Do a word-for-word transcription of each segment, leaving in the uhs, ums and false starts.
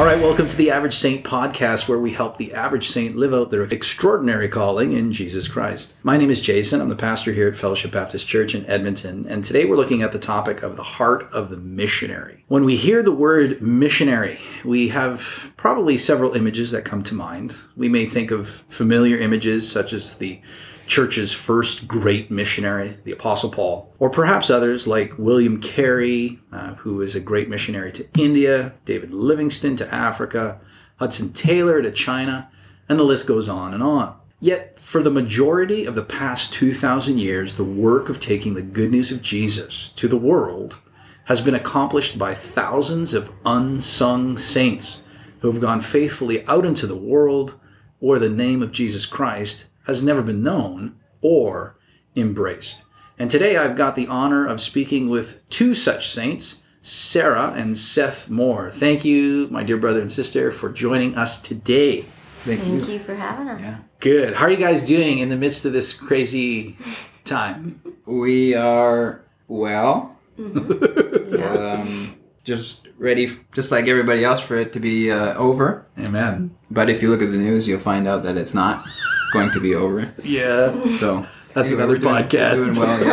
All right, welcome to the Average Saint podcast, where we help the average saint live out their extraordinary calling in Jesus Christ. My name is Jason. I'm the pastor here at Fellowship Baptist Church in Edmonton, and today we're looking at the topic of the heart of the missionary. When we hear the word missionary, we have probably several images that come to mind. We may think of familiar images such as the Church's first great missionary, the Apostle Paul, or perhaps others like William Carey, uh, who is a great missionary to India, David Livingstone to Africa, Hudson Taylor to China, and the list goes on and on. Yet, for the majority of the past two thousand years, the work of taking the good news of Jesus to the world has been accomplished by thousands of unsung saints who have gone faithfully out into the world where the name of Jesus Christ has never been known or embraced. And today I've got the honor of speaking with two such saints, Sarah and Seth Moore. Thank you, my dear brother and sister, for joining us today. Thank, Thank you. you for having us. Yeah. Good. How are you guys doing in the midst of this crazy time? We are well. Mm-hmm. Yeah. Um, just ready, f- just like everybody else, for it to be uh, over. Amen. But if you look at the news, you'll find out that it's not going to be over. Yeah. So that's anyway, another doing, podcast. Doing well,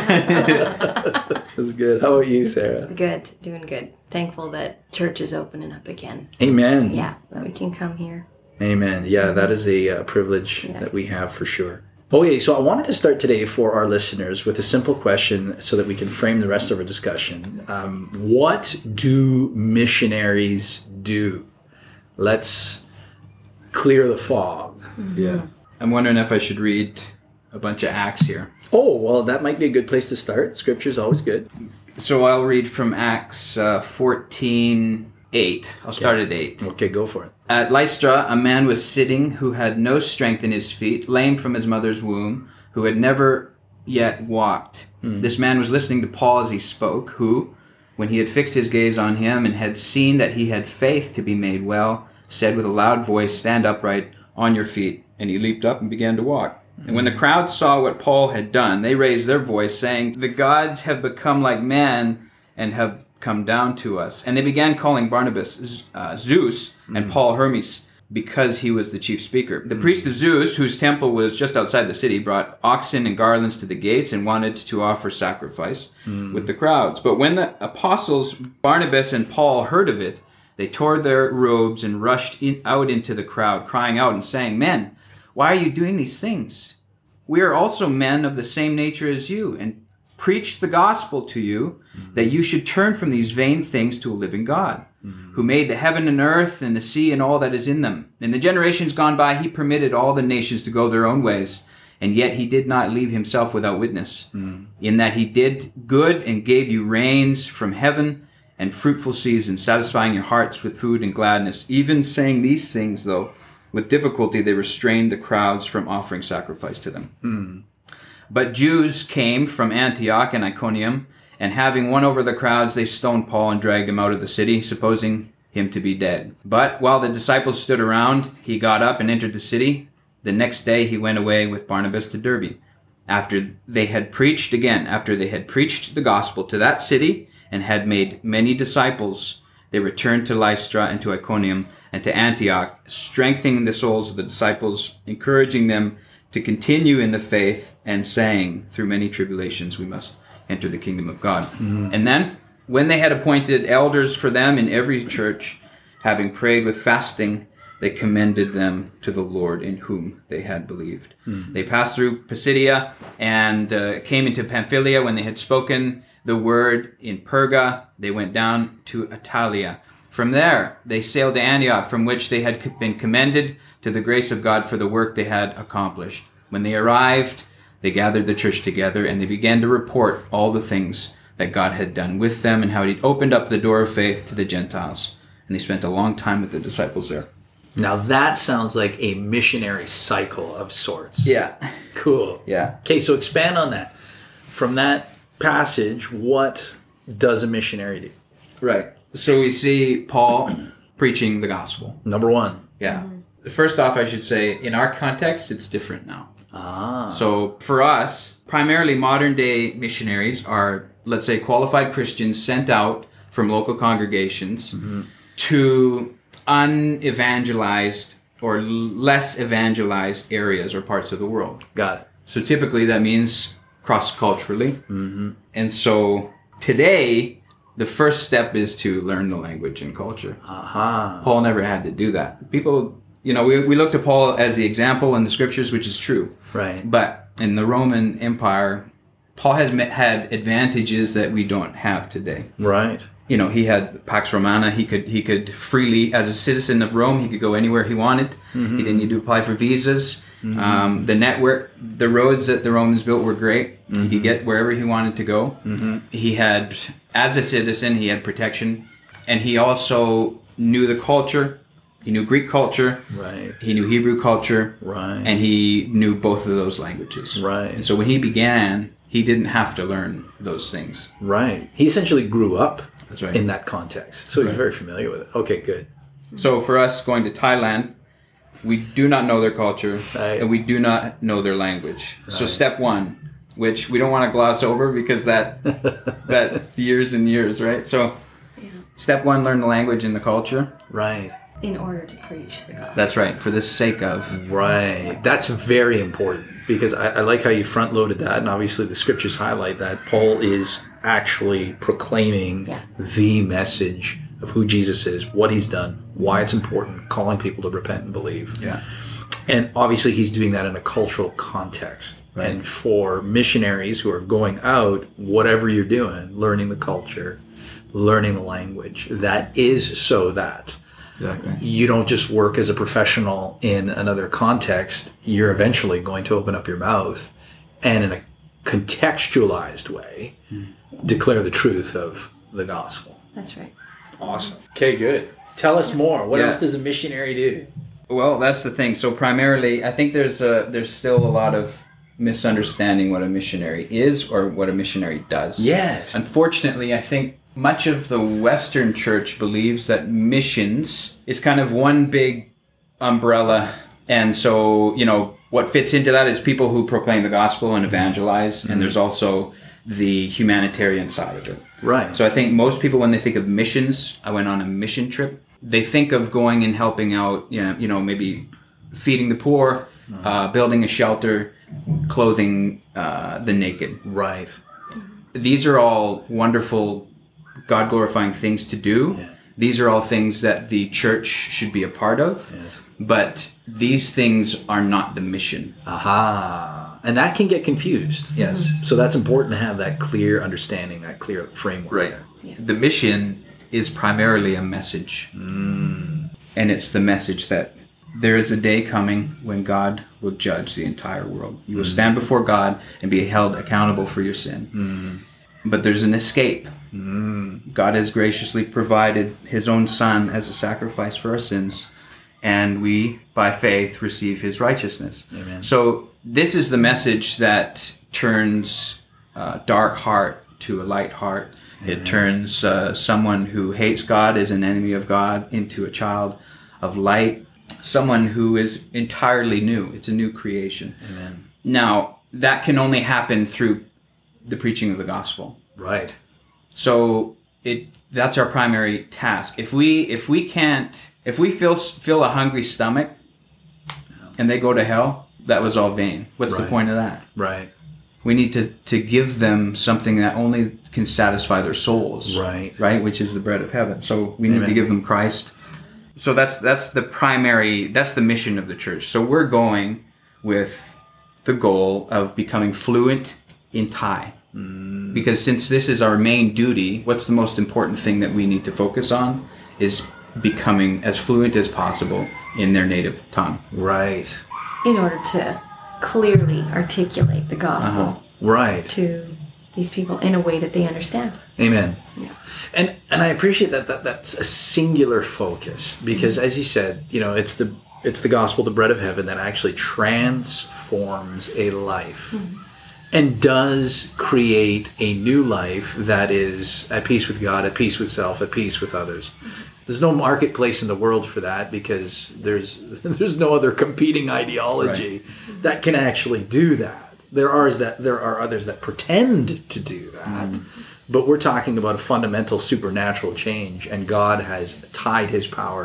yeah. That's, that's good. How about you, Sarah? Good. Doing good. Thankful that church is opening up again. Amen. Yeah, that we can come here. Amen. Yeah, that is a uh, privilege yeah. that we have for sure. Okay, so I wanted to start today for our listeners with a simple question so that we can frame the rest of our discussion. Um, what do missionaries do? Let's clear the fog. Mm-hmm. Yeah. I'm wondering if I should read a bunch of Acts here. Oh, well, that might be a good place to start. Scripture's always good. So I'll read from Acts uh, fourteen eight. I'll start okay. at eight. Okay, go for it. At Lystra, a man was sitting who had no strength in his feet, lame from his mother's womb, who had never yet walked. Hmm. This man was listening to Paul as he spoke, who, when he had fixed his gaze on him and had seen that he had faith to be made well, said with a loud voice, "Stand upright on your feet." And he leaped up and began to walk. Hmm. And when the crowd saw what Paul had done, they raised their voice, saying, "The gods have become like man and have come down to us." And they began calling Barnabas uh, Zeus and mm. Paul Hermes, because he was the chief speaker. The mm. priest of Zeus, whose temple was just outside the city, brought oxen and garlands to the gates and wanted to offer sacrifice mm. with the crowds. But when the apostles Barnabas and Paul heard of it, they tore their robes and rushed in, out into the crowd, crying out and saying, "Men, why are you doing these things? We are also men of the same nature as you, and preach the gospel to you, mm-hmm. that you should turn from these vain things to a living God, mm-hmm. who made the heaven and earth and the sea and all that is in them. In the generations gone by, he permitted all the nations to go their own ways, and yet he did not leave himself without witness, mm-hmm. in that he did good and gave you rains from heaven and fruitful seasons, satisfying your hearts with food and gladness. Even saying these things, though, with difficulty they restrained the crowds from offering sacrifice to them. Mm-hmm. But Jews came from Antioch and Iconium, and having won over the crowds, they stoned Paul and dragged him out of the city, supposing him to be dead. But while the disciples stood around, he got up and entered the city. The next day he went away with Barnabas to Derbe. After they had preached again, after they had preached the gospel to that city and had made many disciples, they returned to Lystra and to Iconium and to Antioch, strengthening the souls of the disciples, encouraging them to continue in the faith, and saying, "Through many tribulations we must enter the kingdom of God." Mm-hmm. And then, when they had appointed elders for them in every church, having prayed with fasting, they commended them to the Lord in whom they had believed. Mm-hmm. They passed through Pisidia and uh, came into Pamphylia. When they had spoken the word in Perga, they went down to Attalia. From there, they sailed to Antioch, from which they had been commended to the grace of God for the work they had accomplished. When they arrived, they gathered the church together, and they began to report all the things that God had done with them and how he'd opened up the door of faith to the Gentiles. And they spent a long time with the disciples there. Now that sounds like a missionary cycle of sorts. Yeah. Cool. Yeah. Okay, so expand on that. From that passage, what does a missionary do? Right. So we see Paul preaching the gospel. Number one. Yeah. Mm-hmm. First off, I should say, in our context, it's different now. Ah. So for us, primarily modern day missionaries are, let's say, qualified Christians sent out from local congregations mm-hmm. to unevangelized or less evangelized areas or parts of the world. Got it. So typically that means cross-culturally. Mm-hmm. And so today, the first step is to learn the language and culture. Aha. Uh-huh. Paul never had to do that. People, you know, we, we look to Paul as the example in the scriptures, which is true. Right. But in the Roman Empire, Paul has met, had advantages that we don't have today. Right. You know, he had Pax Romana. He could he could freely, as a citizen of Rome, he could go anywhere he wanted. Mm-hmm. He didn't need to apply for visas. Mm-hmm. Um, the network, the roads that the Romans built were great. Mm-hmm. He could get wherever he wanted to go. Mm-hmm. He had, as a citizen, he had protection. And he also knew the culture. He knew Greek culture. Right. He knew Hebrew culture. Right. And he knew both of those languages. Right. And so when he began, he didn't have to learn those things. Right. He essentially grew up That's right. in that context. So he's right. very familiar with it. Okay, good. So for us going to Thailand, we do not know their culture right. and we do not know their language. Right. So step one, which we don't want to gloss over because that that years and years, right? So yeah. Step one, learn the language and the culture. Right. In order to preach the gospel. That's right, for the sake of. Right. That's very important because I, I like how you front loaded that, and obviously the scriptures highlight that. Paul is actually proclaiming yeah. the message of who Jesus is, what he's done, why it's important, calling people to repent and believe. Yeah. And obviously he's doing that in a cultural context. Right. And for missionaries who are going out, whatever you're doing, learning the culture, learning the language, that is so that exactly. you don't just work as a professional in another context. You're eventually going to open up your mouth and in a contextualized way mm. declare the truth of the gospel. That's right. Awesome. Okay, good. Tell us more. What yeah. else does a missionary do? Well, that's the thing. So primarily, I think there's a, there's still a lot of misunderstanding what a missionary is or what a missionary does. Yes. Unfortunately, I think much of the Western church believes that missions is kind of one big umbrella. And so, you know, what fits into that is people who proclaim the gospel and evangelize. Mm-hmm. And there's also the humanitarian side of it. Right. So I think most people, when they think of missions, I went on a mission trip, they think of going and helping out, you know, you know maybe feeding the poor, mm-hmm. uh, building a shelter, clothing uh, the naked. Right. These are all wonderful, God-glorifying things to do. Yeah. These are all things that the church should be a part of. Yes. But these things are not the mission. Aha. And that can get confused. Yes. So that's important to have that clear understanding, that clear framework. Right. There. Yeah. The mission is primarily a message. Mm. And it's the message that there is a day coming when God will judge the entire world. You will mm. stand before God and be held accountable for your sin. Mm. But there's an escape. Mm. God has graciously provided his own son as a sacrifice for our sins. And we, by faith, receive his righteousness. Amen. So this is the message that turns a dark heart to a light heart. Amen. It turns uh, someone who hates God as an enemy of God into a child of light. Someone who is entirely new. It's a new creation. Amen. Now, that can only happen through the preaching of the gospel. Right. So it that's our primary task. If we if we can't if we feel feel a hungry stomach and they go to hell, that was all vain. What's right. the point of that? Right. We need to, to give them something that only can satisfy their souls. Right. Right, which is the bread of heaven. So we need Amen. to give them Christ. So that's that's the primary that's the mission of the church. So we're going with the goal of becoming fluent in Thai. Mm. Because since this is our main duty, what's the most important thing that we need to focus on is becoming as fluent as possible in their native tongue. Right. In order to clearly articulate the gospel uh-huh. right. to these people in a way that they understand. Amen. Yeah. And and I appreciate that, that that's a singular focus because mm-hmm. as you said, you know, it's the it's the gospel, the bread of heaven that actually transforms a life. Mm-hmm. And does create a new life that is at peace with God, at peace with self, at peace with others. Mm-hmm. There's no marketplace in the world for that because there's there's no other competing ideology right. that can actually do that. There are that there are others that pretend to do that, mm-hmm. but we're talking about a fundamental supernatural change, and God has tied His power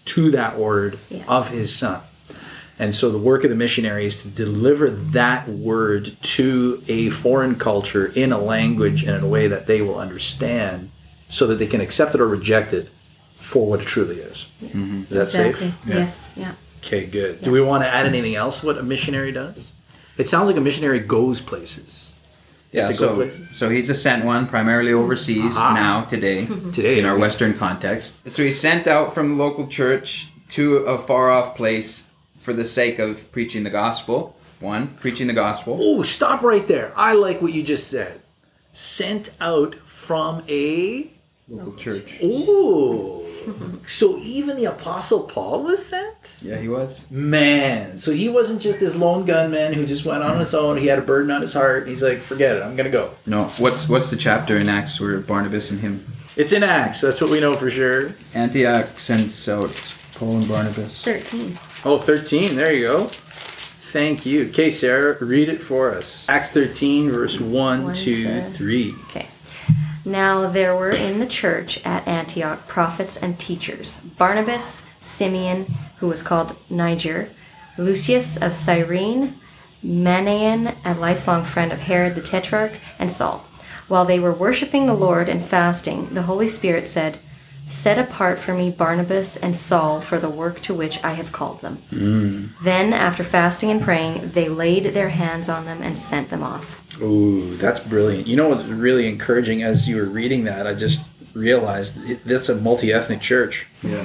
to that word Yes. of his son. And so the work of the missionary is to deliver that word to a foreign culture in a language and in a way that they will understand so that they can accept it or reject it for what it truly is. Yeah. Mm-hmm. Is that Exactly. safe? Yeah. Yes. Yeah. Okay, good. Yeah. Do we want to add anything else what a missionary does? It sounds like a missionary goes places. Yeah, so, so he's a sent one, primarily overseas ah. now, today, today in our Western context. So he's sent out from the local church to a far-off place for the sake of preaching the gospel. One, preaching the gospel. Oh, stop right there. I like what you just said. Sent out from a... local church. Oh. So even the Apostle Paul was sent? Yeah, he was. Man. So he wasn't just this lone gunman who just went on his own. He had a burden on his heart. And he's like, forget it. I'm going to go. No. What's what's the chapter in Acts where Barnabas and him? It's in Acts. That's what we know for sure. Antioch sends out Paul and Barnabas. thirteen. Oh, thirteen. There you go. Thank you. Okay, Sarah, read it for us. Acts thirteen, verse one, one two, to... three. Okay. Now there were in the church at Antioch prophets and teachers, Barnabas, Simeon, who was called Niger, Lucius of Cyrene, Manaen, a lifelong friend of Herod the Tetrarch, and Saul. While they were worshiping the Lord and fasting, the Holy Spirit said, "Set apart for me Barnabas and Saul for the work to which I have called them." Mm. Then, after fasting and praying, they laid their hands on them and sent them off. Ooh, that's brilliant. You know what's really encouraging as you were reading that? I just realized it, that's a multi-ethnic church. Yeah.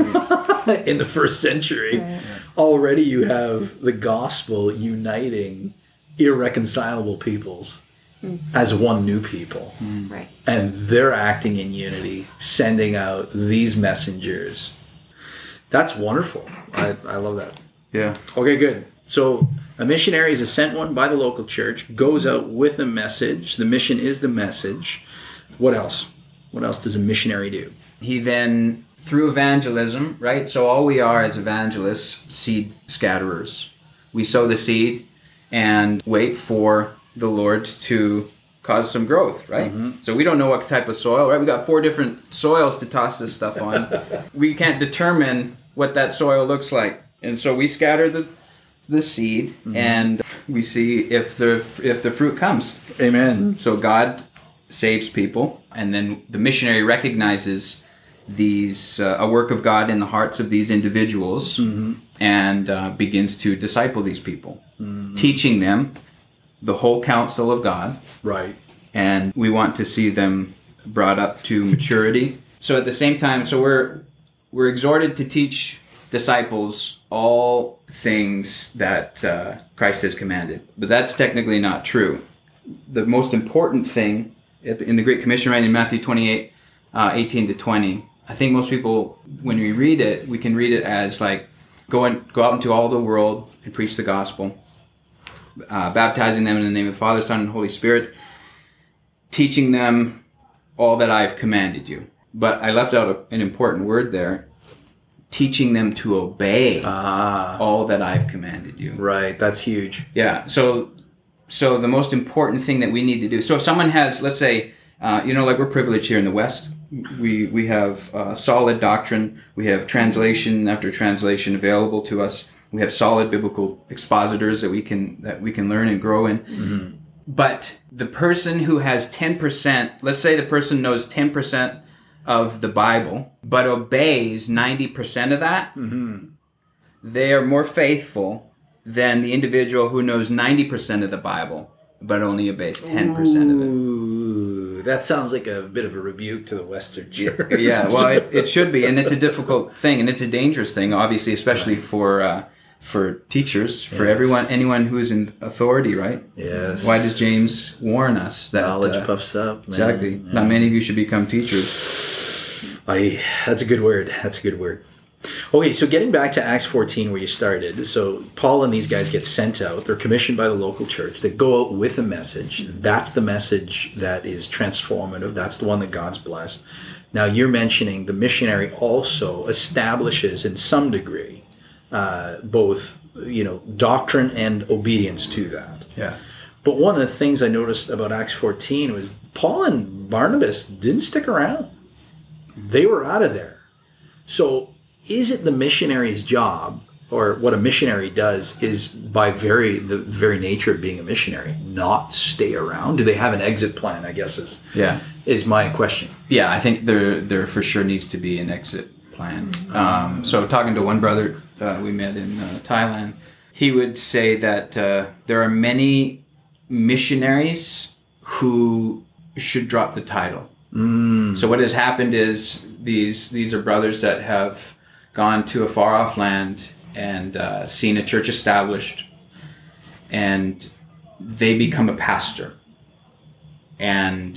In the first century. Right. Already you have the gospel uniting irreconcilable peoples mm. as one new people. Mm. Right. And they're acting in unity, sending out these messengers. That's wonderful. I, I love that. Yeah. Okay, good. So a missionary is a sent one by the local church, goes out with a message. The mission is the message. What else? What else does a missionary do? He then, through evangelism, right? So all we are as evangelists, seed scatterers. We sow the seed and wait for the Lord to cause some growth, right? Mm-hmm. So we don't know what type of soil, right? We got four different soils to toss this stuff on. We can't determine what that soil looks like. And so we scatter the the seed mm-hmm. and we see if the if the fruit comes. Amen. So God saves people, and then the missionary recognizes these uh, a work of God in the hearts of these individuals mm-hmm. and uh, begins to disciple these people, mm-hmm. teaching them the whole counsel of God. Right. And we want to see them brought up to maturity. So at the same time, so we're we're exhorted to teach disciples all things that uh, Christ has commanded. But that's technically not true. The most important thing in the Great Commission, right, in Matthew twenty-eight, uh, eighteen to twenty, I think most people, when we read it, we can read it as like, go and go out into all the world and preach the gospel, uh, baptizing them in the name of the Father, Son, and Holy Spirit, teaching them all that I've commanded you. But I left out a, an important word there. Teaching them to obey ah. all that I've commanded you. Right, that's huge. Yeah, so so the most important thing that we need to do. So if someone has, let's say, uh, you know, like we're privileged here in the West. We we have uh, solid doctrine. We have translation after translation available to us. We have solid biblical expositors that we can that we can learn and grow in. Mm-hmm. But the person who has ten percent, let's say the person knows ten percent of the Bible, but obeys ninety percent of that, mm-hmm. they are more faithful than the individual who knows ninety percent of the Bible, but only obeys ten percent of it. Ooh, that sounds like a bit of a rebuke to the Western church. Yeah, well, it, it should be, and it's a difficult thing, and it's a dangerous thing, obviously, especially right. for uh, for teachers, yes. for everyone, anyone who is in authority, right? Yes. Why does James warn us that knowledge uh, puffs up? Man. Exactly. Yeah. Not many of you should become teachers. I, that's a good word. That's a good word. Okay, so getting back to Acts fourteen where you started. So Paul and these guys get sent out. They're commissioned by the local church. They go out with a message. That's the message that is transformative. That's the one that God's blessed. Now you're mentioning the missionary also establishes in some degree uh, both, you know, doctrine and obedience to that. Yeah. But one of the things I noticed about Acts fourteen was Paul and Barnabas didn't stick around. They were out of there. So is it the missionary's job, or what a missionary does is by very the very nature of being a missionary, not stay around? Do they have an exit plan, I guess is Yeah. is my question. Yeah, I think there there for sure needs to be an exit plan. Um, so talking to one brother uh, we met in uh, Thailand, he would say that uh, there are many missionaries who should drop the title. Mm. So what has happened is these these are brothers that have gone to a far off land and uh, seen a church established, and they become a pastor. And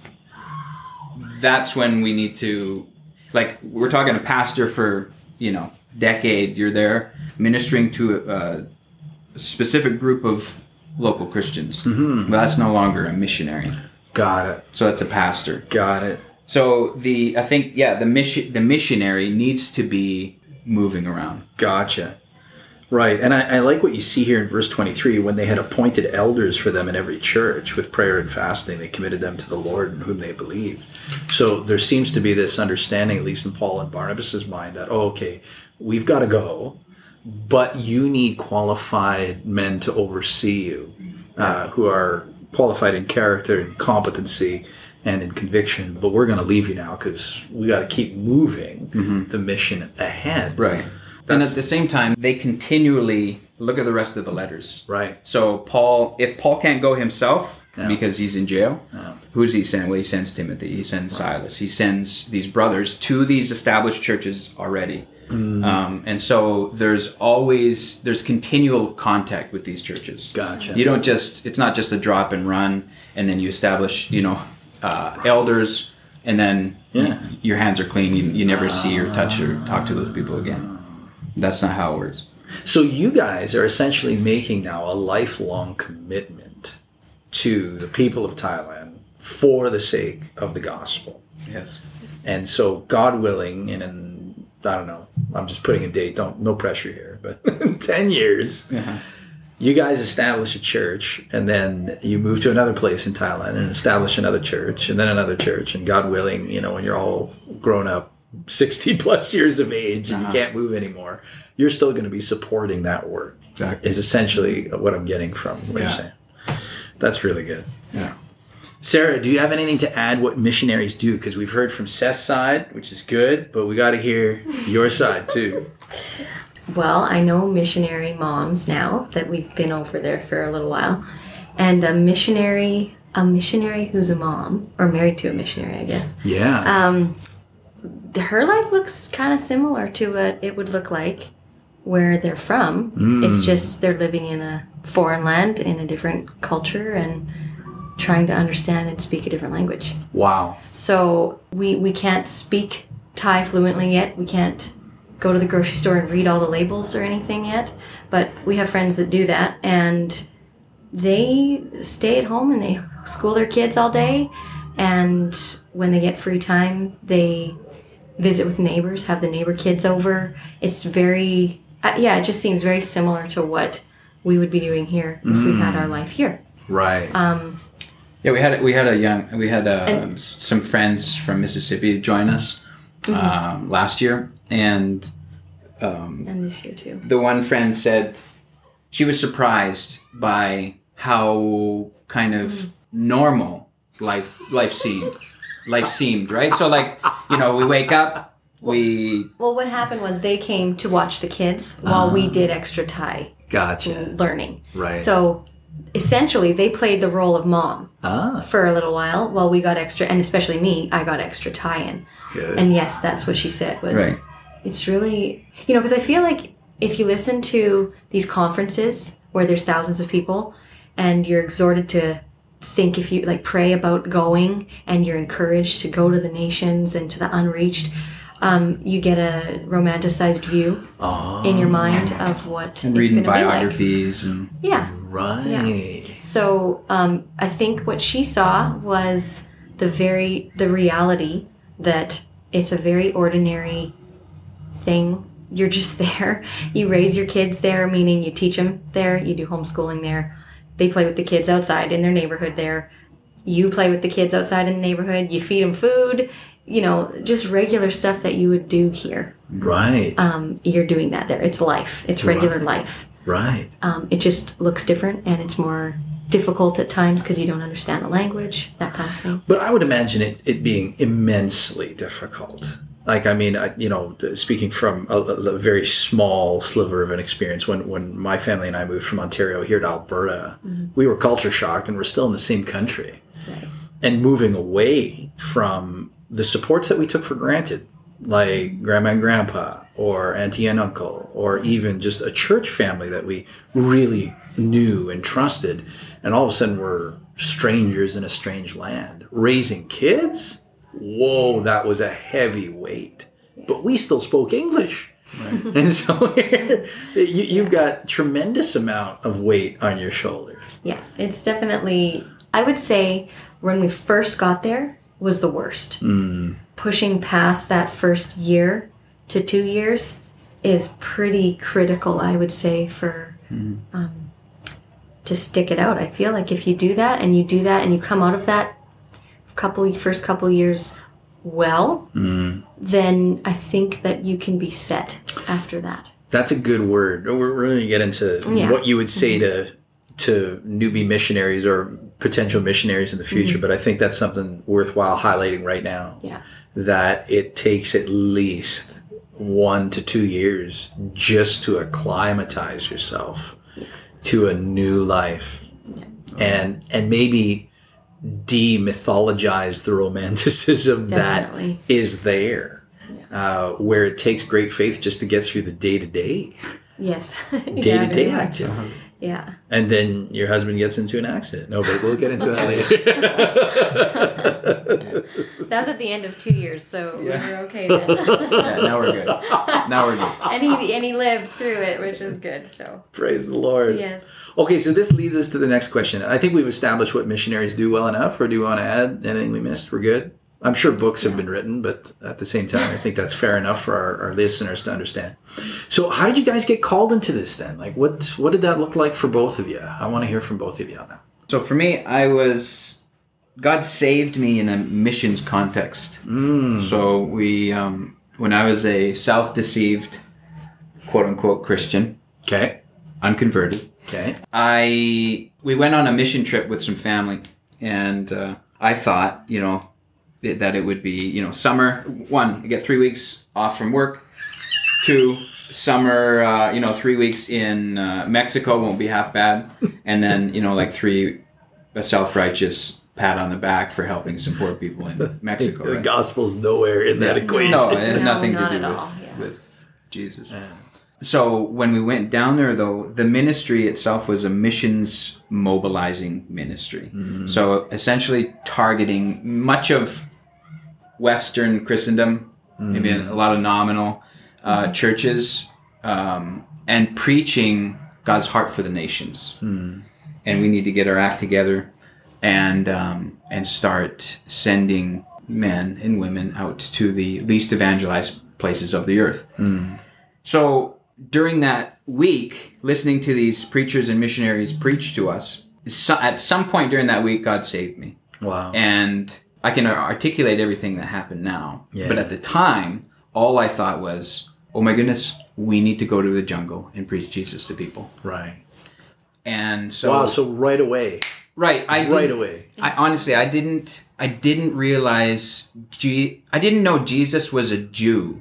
that's when we need to, like, we're talking a pastor for, you know, decade. You're there ministering to a, a specific group of local Christians. Mm-hmm. But that's no longer a missionary. Got it. So that's a pastor. Got it. So the I think yeah the mission the missionary needs to be moving around. Gotcha. Right. And I, I like what you see here in verse twenty-three. When they had appointed elders for them in every church with prayer and fasting, they committed them to the Lord in whom they believed. So there seems to be this understanding, at least in Paul and Barnabas' mind, that, oh, okay, we've got to go, but you need qualified men to oversee you, uh, who are qualified in character and competency and in conviction, but we're going to leave you now because we got to keep moving mm-hmm. the mission ahead. Right. That's, and at the same time, they continually look at the rest of the letters. Right. So Paul, if Paul can't go himself yeah. because he's in jail, yeah. who does he send? Well, he sends Timothy. He sends right. Silas. He sends these brothers to these established churches already. Mm. Um, and so there's always, there's continual contact with these churches. Gotcha. You don't just, it's not just a drop and run and then you establish, you know, uh, elders and then yeah. your hands are clean. You, you never see or touch or talk to those people again. That's not how it works. So you guys are essentially making now a lifelong commitment to the people of Thailand for the sake of the gospel. Yes. And so God willing, in an, I don't know, I'm just putting a date, don't no pressure here, but in ten years, uh-huh. you guys establish a church, and then you move to another place in Thailand and establish another church, and then another church, and God willing, you know, when you're all grown up, sixty plus years of age, and uh-huh. you can't move anymore, you're still going to be supporting that work. Exactly. Is essentially what I'm getting from what yeah. you're saying. That's really good. Yeah. Sarah, do you have anything to add what missionaries do? Because we've heard from Seth's side, which is good, but we got to hear your side too. Well, I know missionary moms now that we've been over there for a little while, and a missionary, a missionary who's a mom or married to a missionary, I guess. Yeah. Um, her life looks kind of similar to what it would look like where they're from. Mm. It's just they're living in a foreign land in a different culture and trying to understand and speak a different language. Wow. So we we can't speak Thai fluently yet. We can't go to the grocery store and read all the labels or anything yet. But we have friends that do that, and they stay at home and they school their kids all day. And when they get free time, they visit with neighbors, have the neighbor kids over. It's very, uh, yeah, it just seems very similar to what we would be doing here if mm. we had our life here. Right. Um, yeah, we had we had a young we had uh, and, some friends from Mississippi join us mm-hmm. um, last year, and um, and this year too. The one friend said she was surprised by how kind of mm. normal life life seemed. Life seemed, right? So, like, you know, we wake up, we... Well, what happened was they came to watch the kids while uh, we did extra Thai gotcha. learning. Right. So, essentially, they played the role of mom ah. for a little while while we got extra, and especially me, I got extra Thai in. Good. And yes, that's what she said was, right. It's really, you know, because I feel like if you listen to these conferences where there's thousands of people and you're exhorted to think if you like pray about going and you're encouraged to go to the nations and to the unreached, um, you get a romanticized view oh. in your mind of what and it's going to be like. Reading biographies and yeah, right. Yeah. So um, I think what she saw was the very the reality that it's a very ordinary thing. You're just there. You raise your kids there, meaning you teach them there. You do homeschooling there. They play with the kids outside in their neighborhood there. You play with the kids outside in the neighborhood. You feed them food. you know, just regular stuff that you would do here. Right. Um, you're doing that there. It's life. It's regular Right. life. Right. Um, it just looks different, and it's more difficult at times because you don't understand the language, that kind of thing. But I would imagine it, it being immensely difficult. Like, I mean, I, you know, speaking from a, a very small sliver of an experience, when, when my family and I moved from Ontario here to Alberta, mm-hmm. we were culture shocked, and we're still in the same country. Right. And moving away from the supports that we took for granted, like grandma and grandpa, or auntie and uncle, or even just a church family that we really knew and trusted. And all of a sudden we're strangers in a strange land. Raising kids? Whoa, that was a heavy weight. But we still spoke English. Right. And so you, you've got tremendous amount of weight on your shoulders. Yeah, it's definitely, I would say when we first got there was the worst. Mm. Pushing past that first year to two years is pretty critical, I would say, for mm. um, to stick it out. I feel like if you do that and you do that and you come out of that couple first couple years well, mm. then I think that you can be set after that. That's a good word. We're, we're going to get into yeah. what you would say mm-hmm. to to newbie missionaries or potential missionaries in the future, mm-hmm. but I think that's something worthwhile highlighting right now. Yeah. That it takes at least one to two years just to acclimatize yourself yeah. to a new life, yeah. and and maybe demythologize the romanticism Definitely. that is there, yeah. uh, where it takes great faith just to get through the day to day, yes, day to day activity. Yeah. And then your husband gets into an accident. No, but we'll get into that later. That was at the end of two years, so yeah. we were okay then. Yeah, now we're good. Now we're good. And he, and he lived through it, which was good, so. Praise the Lord. Yes. Okay, so this leads us to the next question. I think we've established what missionaries do well enough, or do you want to add anything we missed? We're good? I'm sure books have been written, but at the same time, I think that's fair enough for our, our listeners to understand. So how did you guys get called into this then? Like, what what did that look like for both of you? I want to hear from both of you on that. So for me, I was, God saved me in a missions context. Mm. So we, um, when I was a self-deceived, quote-unquote Christian. Okay. Unconverted. Okay. I, we went on a mission trip with some family, and uh, I thought, you know, that it would be, you know, summer. One, you get three weeks off from work. Two, summer, uh, you know, three weeks in uh, Mexico won't be half bad. And then, you know, like three, a self-righteous pat on the back for helping support people in Mexico. The right? gospel's nowhere in that yeah. equation. No, it had no, nothing not to do at with, all. Yeah. with Jesus. Yeah. So when we went down there, though, the ministry itself was a missions mobilizing ministry. Mm. So essentially targeting much of Western Christendom, mm. maybe a lot of nominal uh, mm. churches, um, and preaching God's heart for the nations. Mm. And we need to get our act together and um, and start sending men and women out to the least evangelized places of the earth. Mm. So during that week, listening to these preachers and missionaries preach to us, so at some point during that week, God saved me. Wow. And I can articulate everything that happened now. Yeah. But at the time, all I thought was, oh my goodness, we need to go to the jungle and preach Jesus to people. Right. And so... Wow, so right away. Right. I right away. I honestly, I didn't, I didn't realize, G, I didn't know Jesus was a Jew.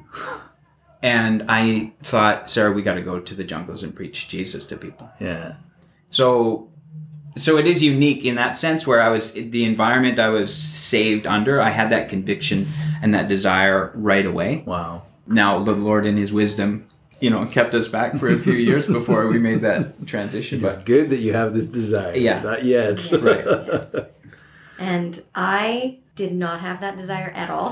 And I thought, Sarah, we got to go to the jungles and preach Jesus to people. Yeah. So, so it is unique in that sense where I was, the environment I was saved under, I had that conviction and that desire right away. Wow. Now, the Lord in his wisdom, you know, kept us back for a few years before we made that transition. It's but, good that you have this desire. Yeah. Not yet. Yes. Right. And I did not have that desire at all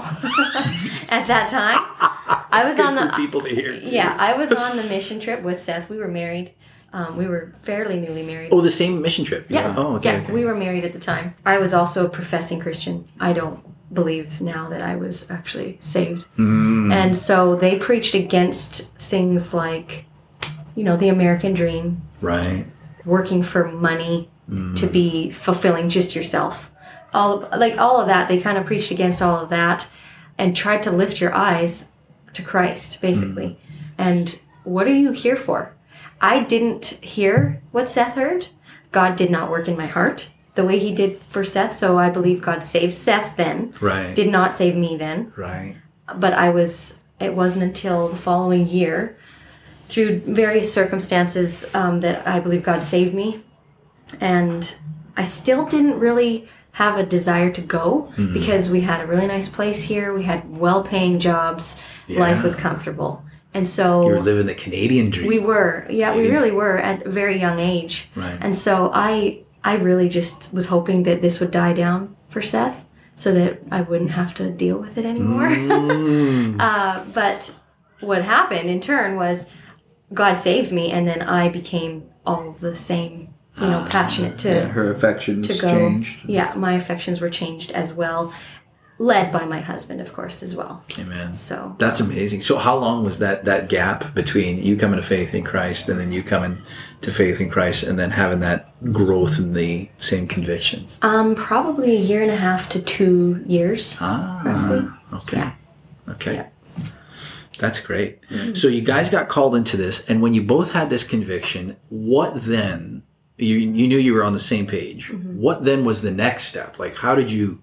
at that time. I was good on the for people to hear too. Yeah, I was on the mission trip with Seth. We were married. Um, we were fairly newly married. Oh, the same mission trip. Yeah. Yeah. Oh, okay. Yeah, okay. we were married at the time. I was also a professing Christian. I don't believe now that I was actually saved. Mm. And so they preached against things like, you know, the American dream. Right. Working for money mm. to be fulfilling just yourself. All like all of that. They kind of preached against all of that. and tried to lift your eyes to Christ, basically. Mm. And what are you here for? I didn't hear what Seth heard. God did not work in my heart the way he did for Seth. So I believe God saved Seth then. Right. Did not save me then. Right. But I was, it wasn't until the following year, through various circumstances, um, that I believe God saved me. And I still didn't really have a desire to go mm-hmm. because we had a really nice place here. We had well-paying jobs. Yeah. Life was comfortable. And so... You were living the Canadian dream. We were. Yeah, Canadian. We really were at a very young age. Right. And so I, I really just was hoping that this would die down for Seth so that I wouldn't have to deal with it anymore. Mm. uh, but what happened in turn was God saved me, and then I became all the same... You know, passionate to... Yeah, her affections to go. changed. Yeah, my affections were changed as well. Led by my husband, of course, as well. Amen. So... That's amazing. So how long was that, that gap between you coming to faith in Christ and then you coming to faith in Christ and then having that growth in the same convictions? Um, probably a year and a half to two years, ah, roughly. Okay. Yeah. Okay. Yeah. That's great. Mm-hmm. So you guys got called into this, and when you both had this conviction, what then... You you knew you were on the same page. Mm-hmm. What then was the next step? Like, how did you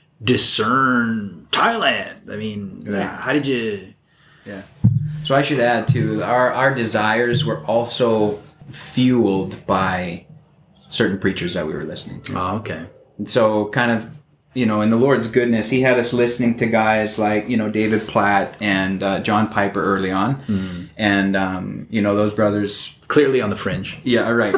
discern Thailand? I mean, yeah. how did you... Yeah. So I should add, too, our, our desires were also fueled by certain preachers that we were listening to. Oh, okay. So kind of, you know, in the Lord's goodness, he had us listening to guys like, you know, David Platt and uh, John Piper early on. Mm-hmm. And, um, you know, those brothers... Clearly on the fringe. Yeah, right.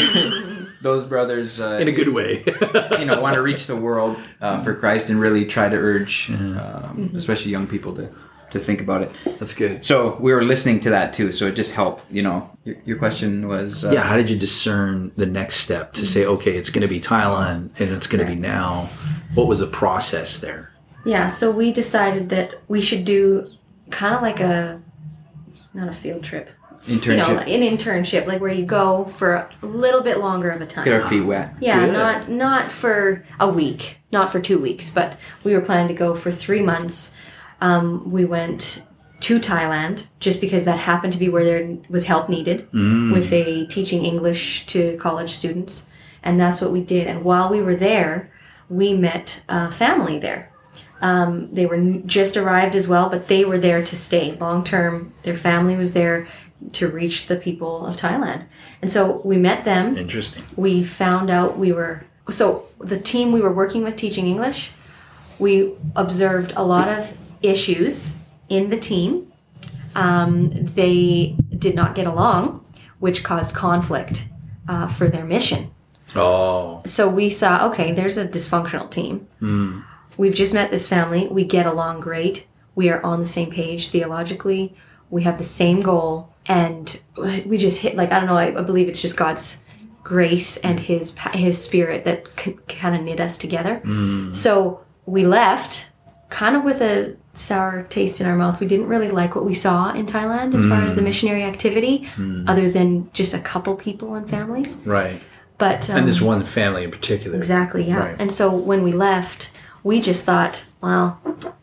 Those brothers... Uh, in a good way. you know, want to reach the world uh, for Christ and really try to urge, um, mm-hmm. especially young people, to, to think about it. That's good. So we were listening to that too, so it just helped, you know. Your, your question was... Uh, yeah, how did you discern the next step to say, okay, it's going to be Thailand and it's going to be now? What was the process there? Yeah, so we decided that we should do kind of like a... Not a field trip. Internship. You know, an internship, like where you go for a little bit longer of a time. Get our feet wet. Yeah, Good. not not for a week, not for two weeks, but we were planning to go for three months. Um, we went to Thailand just because that happened to be where there was help needed mm. with a teaching English to college students, and that's what we did. And while we were there, we met a family there. Um, they were just arrived as well, but they were there to stay long term. Their family was there to reach the people of Thailand. And so we met them. Interesting. We found out we were... So the team we were working with teaching English, we observed a lot of issues in the team. Um, they did not get along, which caused conflict uh, for their mission. Oh. So we saw, okay, there's a dysfunctional team. Mm. We've just met this family. We get along great. We are on the same page theologically. We have the same goal. And we just hit, like, I don't know, I, I believe it's just God's grace and his his spirit that c- kind of knit us together. Mm. So we left kind of with a sour taste in our mouth. We didn't really like what we saw in Thailand as mm. far as the missionary activity, mm. other than just a couple people and families. Right. But um, and this one family in particular. Exactly, yeah. Right. And so when we left, we just thought, well,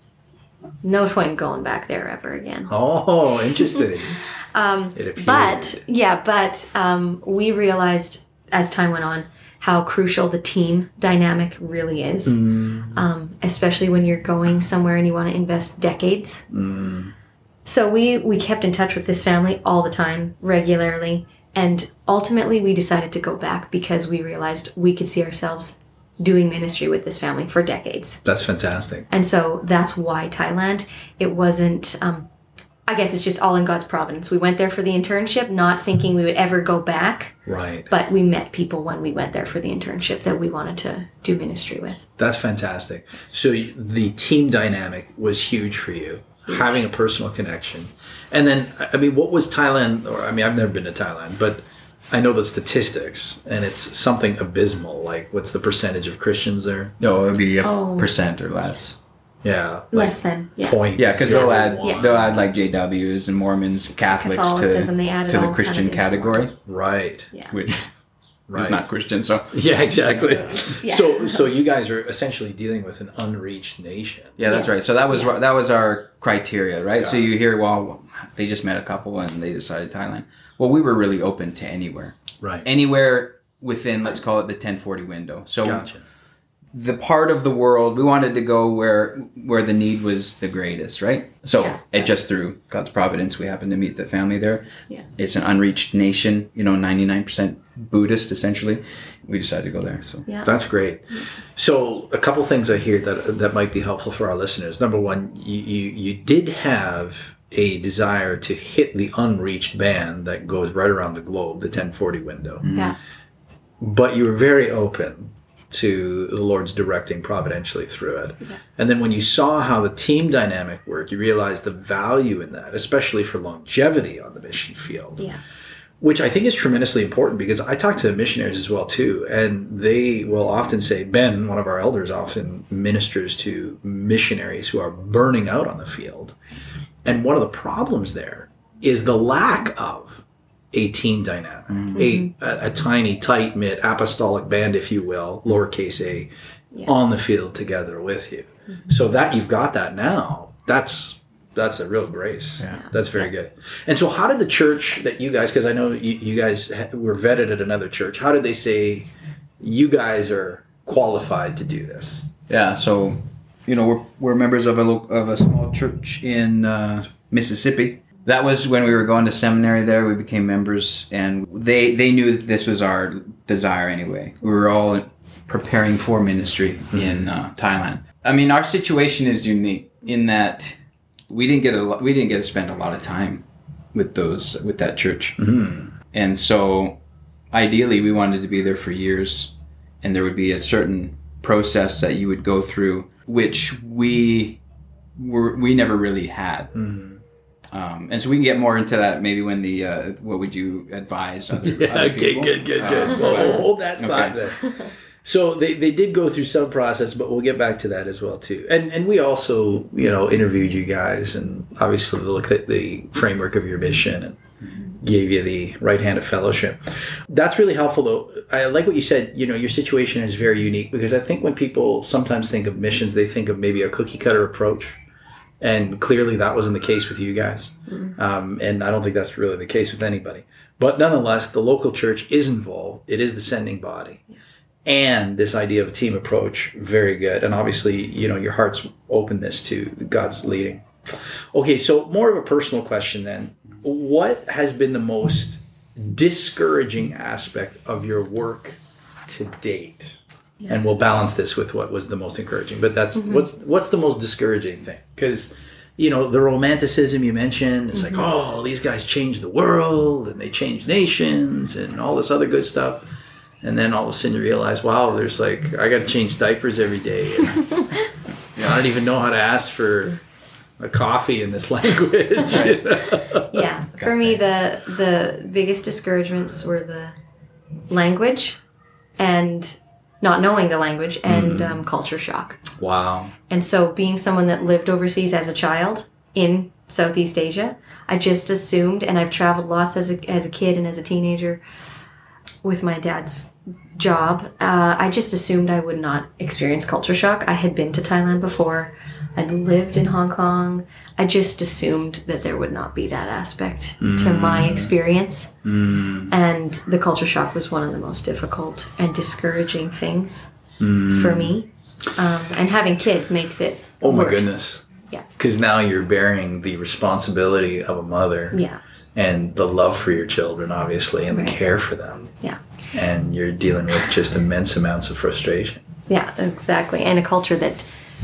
no point going back there ever again. Oh, interesting. um, it appeared. But, yeah, but um, we realized as time went on how crucial the team dynamic really is, mm. um, especially when you're going somewhere and you want to invest decades. Mm. So we, we kept in touch with this family all the time, regularly, and ultimately we decided to go back because we realized we could see ourselves doing ministry with this family for decades. That's fantastic. And so that's why Thailand. It wasn't, um, I guess it's just all in God's providence. We went there for the internship, not thinking we would ever go back. Right. But we met people when we went there for the internship that we wanted to do ministry with. That's fantastic. So the team dynamic was huge for you, huge. Having a personal connection. And then, I mean, what was Thailand, or I mean, I've never been to Thailand, but I know the statistics, and it's something abysmal. Like, what's the percentage of Christians there? No, it would be a oh. percent or less. Yeah, like less than yeah. Points. Yeah, because yeah. they'll add yeah. they'll add like J Ws and Mormons, Catholics to, they added to the all Christian kind of category. Right. Yeah. Which who's Right. not Christian. So Yeah, exactly. So, yeah. So, so you guys are essentially dealing with an unreached nation. yeah, that's Yes. right. So that was Yeah. that was our criteria, right? Got so it. you hear, well, they just met a couple and they decided Thailand. Well, we were really open to anywhere, Right. anywhere within, let's call it the ten forty window. So Gotcha. the part of the world we wanted to go where where the need was the greatest, right? So Yeah. it just through God's providence, we happened to meet the family there. Yeah. It's an unreached nation, you know, ninety-nine percent Buddhist essentially. We decided to go there. So Yeah. That's great. So a couple things I hear that that might be helpful for our listeners. Number one, you, you, you did have a desire to hit the unreached band that goes right around the globe, the ten forty window. Yeah. But you were very open to the Lord's directing providentially through it. Yeah. And then when you saw how the team dynamic worked, you realized the value in that, especially for longevity on the mission field. Yeah. Which I think is tremendously important because I talk to missionaries as well too, and they will often say, Ben, one of our elders, often ministers to missionaries who are burning out on the field. And one of the problems there is the lack of a team dynamic, Mm-hmm. a, a, a tiny, tight-knit apostolic band, if you will, lowercase a, Yeah. on the field together with you. So that you've got that now, that's that's a real grace. Yeah. That's very good. And so how did the church that you guys, because I know you, you guys ha- were vetted at another church, how did they say you guys are qualified to do this? yeah, so you know we're we're members of a lo- of a small church in uh, Mississippi. That was when we were going to seminary there. We became members, and they they knew that this was our desire anyway. We were all preparing for ministry in uh, Thailand. I mean, our situation is unique in that we didn't get a lo- we didn't get to spend a lot of time with those with that church, and so ideally we wanted to be there for years, and there would be a certain process that you would go through, which we were we never really had. Um, and so we can get more into that maybe when the uh, what would you advise other, other okay, people? good, good, good. Uh, Well, but- hold that thought Okay. then. So they, they did go through some process, but we'll get back to that as well too. And and we also, you know, interviewed you guys and obviously looked at the framework of your mission and gave you the right hand of fellowship. That's really helpful though. I like what you said, you know, your situation is very unique because I think when people sometimes think of missions, they think of maybe a cookie cutter approach. And clearly that wasn't the case with you guys. Um, and I don't think that's really the case with anybody. But nonetheless, the local church is involved. It is the sending body. And this idea of a team approach, very good. And obviously, you know, your heart's openness to God's leading. Okay, so more of a personal question then. What has been the most discouraging aspect of your work to date? Yeah. And we'll balance this with what was the most encouraging. But that's what's what's the most discouraging thing? Because, you know, the romanticism you mentioned, it's like, oh, these guys changed the world and they changed nations and all this other good stuff. And then all of a sudden you realize, wow, there's like, I got to change diapers every day. And, you know, I don't even know how to ask for a coffee in this language. You know? Yeah. For me, the the biggest discouragements were the language and not knowing the language and um, culture shock. Wow. And so being someone that lived overseas as a child in Southeast Asia, I just assumed, and I've traveled lots as a, as a kid and as a teenager with my dad's job, uh, I just assumed I would not experience culture shock. I had been to Thailand before. I'd lived in Hong Kong. I just assumed that there would not be that aspect to my experience. And the culture shock was one of the most difficult and discouraging things for me. Um, and having kids makes it Oh my worse. goodness. Yeah. Because now you're bearing the responsibility of a mother. Yeah. And the love for your children, obviously, and Right. the care for them. Yeah. And you're dealing with just immense amounts of frustration. Yeah, exactly. And a culture that,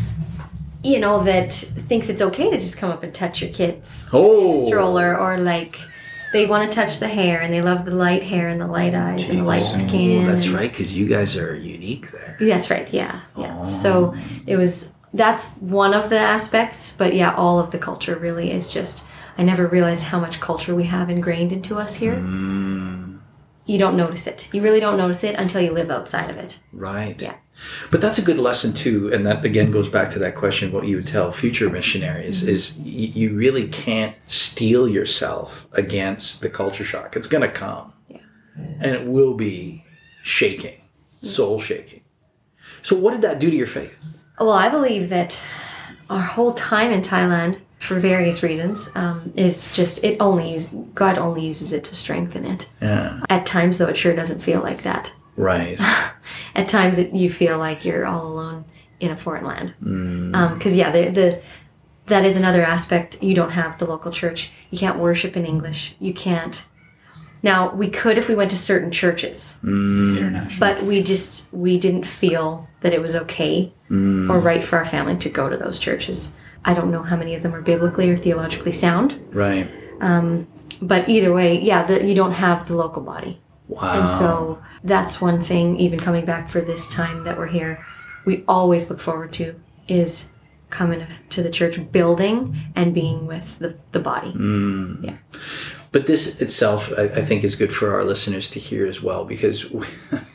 you know, that thinks it's okay to just come up and touch your kids Oh! stroller, or like they want to touch the hair and they love the light hair and the light eyes and the light skin. Oh, that's and- right, because you guys are unique there. That's right. Yeah. Yeah. Oh. So it was, that's one of the aspects, but yeah, all of the culture really is just, I never realized how much culture we have ingrained into us here. Mm, You don't notice it. You really don't notice it until you live outside of it. right. Yeah. But that's a good lesson too, and that again goes back to that question: what you would tell future missionaries Mm-hmm. is y- you really can't steel yourself against the culture shock. It's going to come, Yeah. and it will be shaking, soul shaking. So what did that do to your faith? Well, I believe that our whole time in Thailand, for various reasons, um, is just, it only use, God only uses it to strengthen it. Yeah. At times, though, it sure doesn't feel like that. Right. At times, it, you feel like you're all alone in a foreign land. Because, Mm. um, yeah, the, the that is another aspect. You don't have the local church. You can't worship in English. You can't. Now, we could if we went to certain churches. Mm. International. But we just, we didn't feel that it was okay Mm. or right for our family to go to those churches. I don't know how many of them are biblically or theologically sound. Right. But either way, yeah, the, you don't have the local body. Wow. And so that's one thing, even coming back for this time that we're here, we always look forward to is coming to the church building and being with the, the body. Mm. Yeah. But this itself, I, I think, is good for our listeners to hear as well, because we,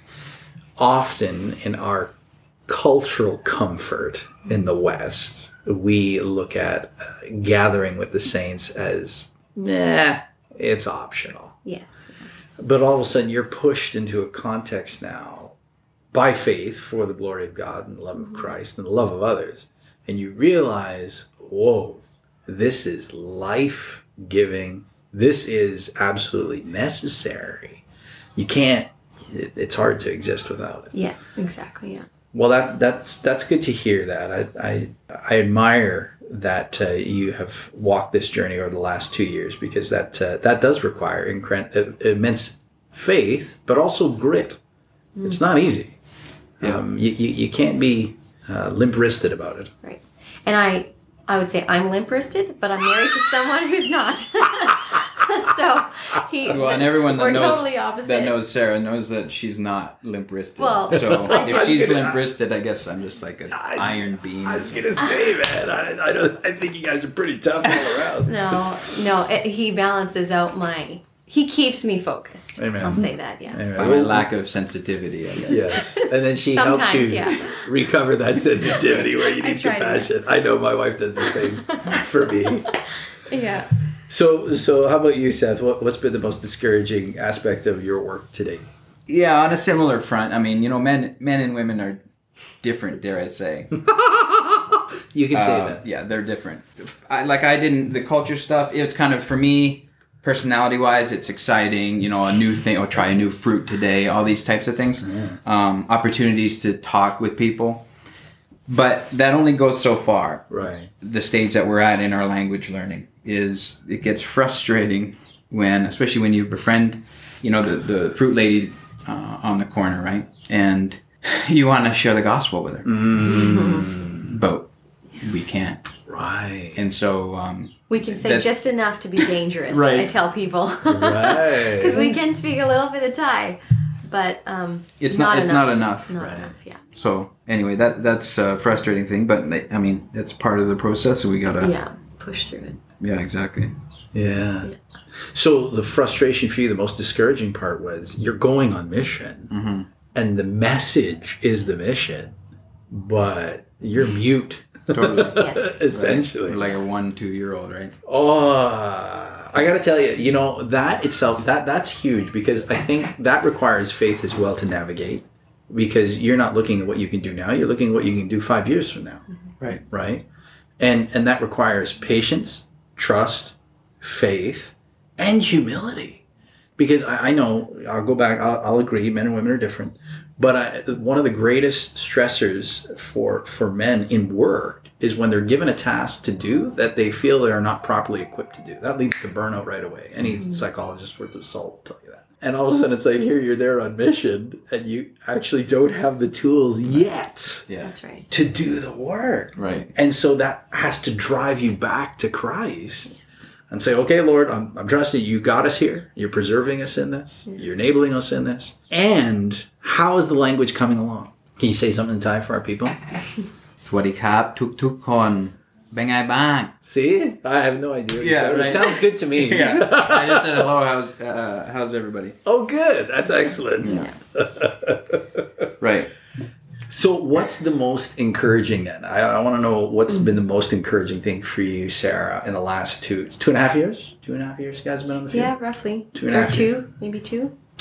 often in our cultural comfort in the West, we look at uh, gathering with the saints as, nah, it's optional. Yes. But all of a sudden, you're pushed into a context now by faith for the glory of God and the love of Christ and the love of others. And you realize, whoa, this is life-giving. This is absolutely necessary. You can't, it, it's hard to exist without it. Yeah, exactly, yeah. Well, that that's that's good to hear that. I I, I admire that uh, you have walked this journey over the last two years, because that uh, that does require incre- immense faith, but also grit. Mm. It's not easy. Yeah. Um, you, you you can't be uh, limp-wristed about it. Right. And I I would say I'm limp-wristed, but I'm married to someone who's not. So he Well, and everyone that we're knows totally opposite. that knows Sarah knows that she's not limp-wristed. Well, so I if just- she's limp-wristed, I guess I'm just like an I- iron beam. I was gonna say, man, I I, don't, I think you guys are pretty tough all around. No, no, it, he balances out my. He keeps me focused. Amen. I'll say that, yeah. Anyway, By my well, lack of sensitivity, I guess. yes, and then she helps you Sometimes, yeah. recover that sensitivity where you I need try to. compassion. I know my wife does the same for me. Yeah. So, so how about you, Seth? What, what's been the most discouraging aspect of your work today? Yeah, on a similar front. I mean, you know, men, men and women are different. Dare I say? You can say Uh, that. Yeah, they're different. I, like I didn't the culture stuff. It's kind of for me, personality wise, it's exciting. You know, a new thing. Or try a new fruit today. All these types of things. Yeah. Um, opportunities to talk with people, but that only goes so far. Right. The stage that we're at in our language learning is it gets frustrating when, especially when you befriend, you know, the the fruit lady uh, on the corner, right? And you want to share the gospel with her, Mm. but we can't. Right. And so, um, We can say That's- just enough to be dangerous, Right. I tell people. Right. Because we can speak a little bit of Thai, but um, it's not, it's not enough. Not Right. enough, yeah. So anyway, that that's a frustrating thing, but I mean, that's part of the process. So we gotta. Yeah, push through it. Yeah, exactly. Yeah. Yeah. So the frustration for you, the most discouraging part was you're going on mission, Mm-hmm. and the message is the mission, but you're mute. Totally. Yes. Essentially. Like a one, two year old, right? Oh, I got to tell you, you know, that itself, that that's huge, because I think that requires faith as well to navigate, because you're not looking at what you can do now. You're looking at what you can do five years from now. Right. Right. And, and that requires patience, trust, faith, and humility. Because I, I know, I'll go back, I'll, I'll agree, men and women are different. But I, one of the greatest stressors for, for men in work is when they're given a task to do that they feel they are not properly equipped to do. That leads to burnout right away. Any mm-hmm. psychologist worth of salt will tell you that. And all of a sudden it's like, here you're there on mission and you actually don't have the tools yet Yeah. That's right. to do the work. Right. And so that has to drive you back to Christ. And say, okay, Lord, I'm, I'm trusting you. You got us here. You're preserving us in this. Yeah. You're enabling us in this. And how is the language coming along? Can you say something in Thai for our people? สวัสดีครับทุกๆคนเป็นไงบ้าง See? I have no idea what you Yeah, said. right. It sounds good to me. Yeah. I just said hello. How's uh, how's everybody? Oh, good. That's excellent. Yeah. Right. So what's the most encouraging then? I, I want to know what's been the most encouraging thing for you, Sarah, in the last two, it's two and a half years? Two and a half years you guys have been on the field? Yeah, roughly. Two and a or half two, maybe two.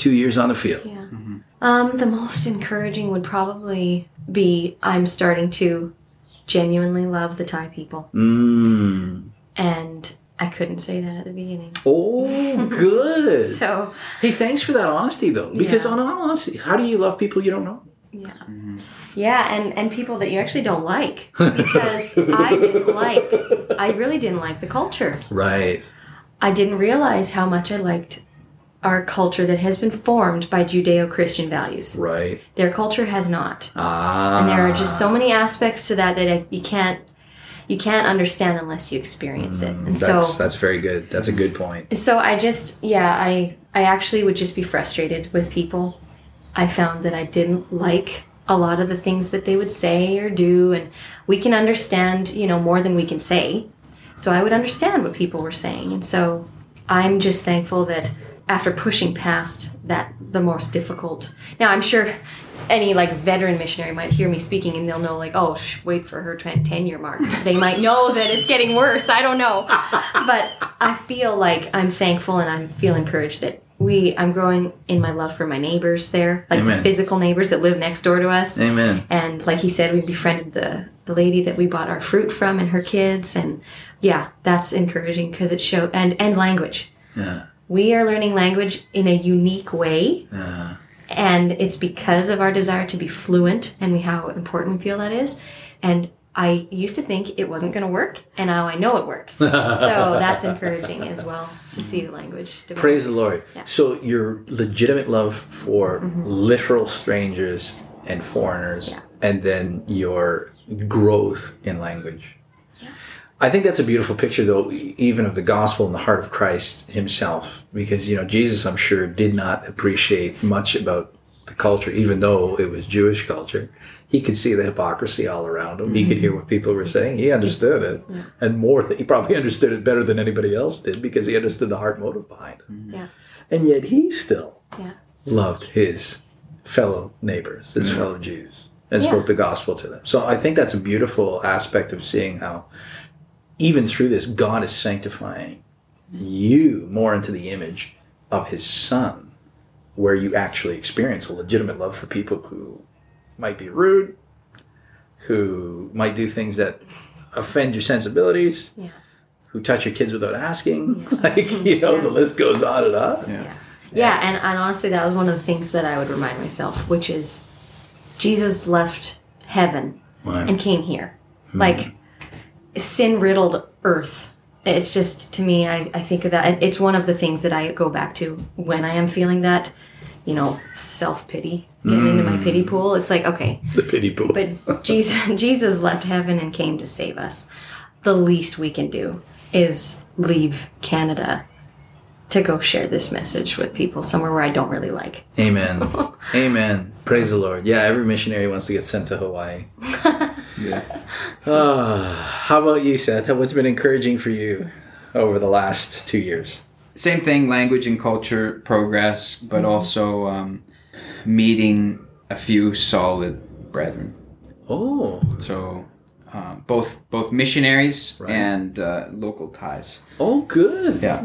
Two years on the field. Yeah. Um, the most encouraging would probably be I'm starting to genuinely love the Thai people. Mm. And I couldn't say that at the beginning. Oh, good. So, Hey, thanks for that honesty, though. Because Yeah. on all honesty, how do you love people you don't know? yeah. Yeah, and, and people that you actually don't like. Because I didn't like, I really didn't like the culture. Right. I didn't realize how much I liked our culture that has been formed by Judeo-Christian values. Right. Their culture has not. Ah. And there are just so many aspects to that that I, you can't you can't understand unless you experience it. And That's, so that's very good. That's a good point. so I just yeah, I I actually would just be frustrated with people. I found that I didn't like a lot of the things that they would say or do, and we can understand, you know, more than we can say. So I would understand what people were saying. And so I'm just thankful that after pushing past that, the most difficult. Now, I'm sure any like veteran missionary might hear me speaking and they'll know like, oh, sh- wait for her ten-year mark. They might know that it's getting worse. I don't know. But I feel like I'm thankful and I feel encouraged that we, I'm growing in my love for my neighbors there, like Amen. the physical neighbors that live next door to us. Amen. And like he said, we befriended the, the lady that we bought our fruit from and her kids. And yeah, that's encouraging because it showed, and, and language. Yeah. We are learning language in a unique way. Yeah. And it's because of our desire to be fluent and we, how important we feel that is. And I used to think it wasn't going to work, and now I know it works. So that's encouraging as well to see the language develop. Praise the Lord. Yeah. So your legitimate love for Mm-hmm. literal strangers and foreigners, Yeah. and then your growth in language. I think that's a beautiful picture, though, even of the gospel in the heart of Christ himself. Because, you know, Jesus, I'm sure, did not appreciate much about the culture, even though it was Jewish culture. He could see the hypocrisy all around him. Mm-hmm. He could hear what people were saying. He understood it. Yeah. And more, he probably understood it better than anybody else did because he understood the heart motive behind it. Yeah. And yet he still Yeah. loved his fellow neighbors, his mm-hmm. fellow Jews, and Yeah. spoke the gospel to them. So I think that's a beautiful aspect of seeing how even through this, God is sanctifying you more into the image of his son, where you actually experience a legitimate love for people who might be rude, who might do things that offend your sensibilities, Yeah. who touch your kids without asking. Like, you know, Yeah. the list goes on and on. Yeah. Yeah. Yeah, and, and honestly, that was one of the things that I would remind myself, which is Jesus left heaven Right. and came here. Like, sin-riddled earth. It's just, to me, I, I think of that. It's one of the things that I go back to when I am feeling that, you know, self-pity, getting into my pity pool. It's like, okay, The pity pool. but Jesus, Jesus left heaven and came to save us. The least we can do is leave Canada to go share this message with people somewhere where I don't really like. Amen. Amen. Praise the Lord. Yeah, every missionary wants to get sent to Hawaii. Yeah. Uh, how about you, Seth? What's been encouraging for you over the last two years? Same thing, language and culture progress, but also um, meeting a few solid brethren. Oh. So uh, both both missionaries Right. and uh, local ties. Oh, good. Yeah.